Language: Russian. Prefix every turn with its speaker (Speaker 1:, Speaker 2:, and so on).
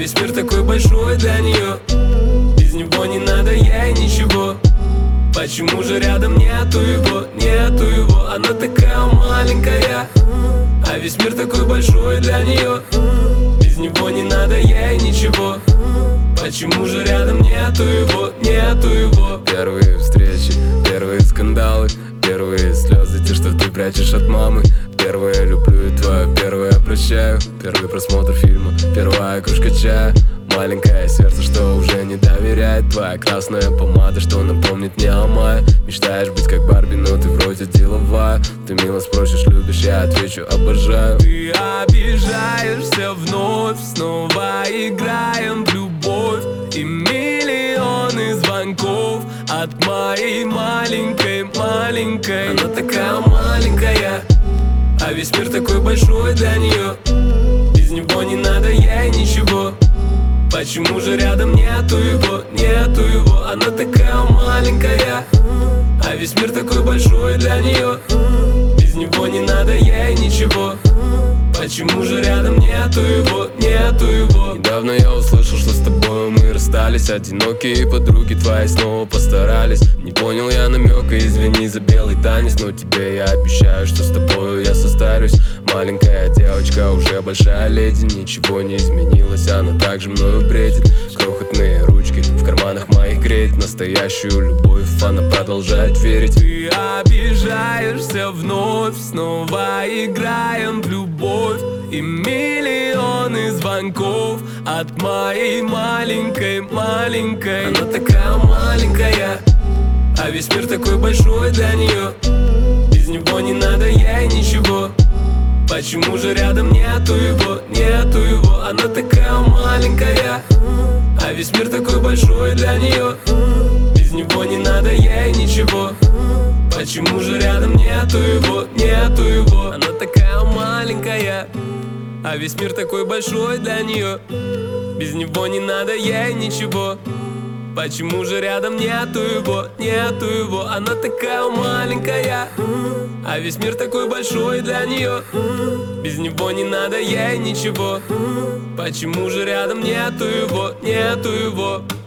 Speaker 1: весь мир такой большой для нее. Без него не надо ей ничего. Почему же рядом нету его, нету его? Она такая маленькая, а весь мир такой большой для нее. Без него не надо ей ничего. Почему же рядом нету его, нету его?
Speaker 2: Первые встречи, первые скандалы, первые слезы, те, что ты прячешь от мамы. Первое люблю и твое первое прощаю. Первый просмотр фильма, первая кружка чая. Маленькое сердце, что уже не доверяет. Твоя красная помада, что напомнит мне о мае. Мечтаешь быть как Барби, но ты вроде деловая. Ты мило спросишь, любишь, я отвечу, обожаю.
Speaker 1: Ты обижаешься вновь, снова играем в любовь. И миллионы звонков от моей маленькой. Она такая маленькая, а весь мир такой большой для нее. Без него не надо ей ничего. Почему же рядом нету его, нету его? Она такая маленькая, а весь мир такой большой для нее. Без него не надо ей ничего. Почему же рядом нету его, нету его?
Speaker 2: Недавно я услышал, что с тобой мы расстались. Одинокие подруги твои снова постарались. Не понял я намека, извини за белый танец. Но тебе я обещаю, что с тобою я состарюсь. Маленькая девочка, уже большая леди. Ничего не изменилось, она также мною бредит. Крохотные ручки в карманах моих греет. Настоящую любовь она продолжает верить.
Speaker 1: Ты обижаешься вновь, снова играем в любовь. И миллионы звонков от моей маленькой. Она такая маленькая, а весь мир такой большой для нее. Без него не надо ей ничего. Почему же рядом нету его, нету его? Она такая маленькая, а весь мир такой большой для нее. Без него не надо ей ничего. Почему же рядом нету его, нету его? Она такая маленькая, а весь мир такой большой для нее. Без него не надо ей ничего. Почему же рядом нету его, нету его? Она такая маленькая, а весь мир такой большой для нее. Без него не надо ей ничего. Почему же рядом нету его, нету его?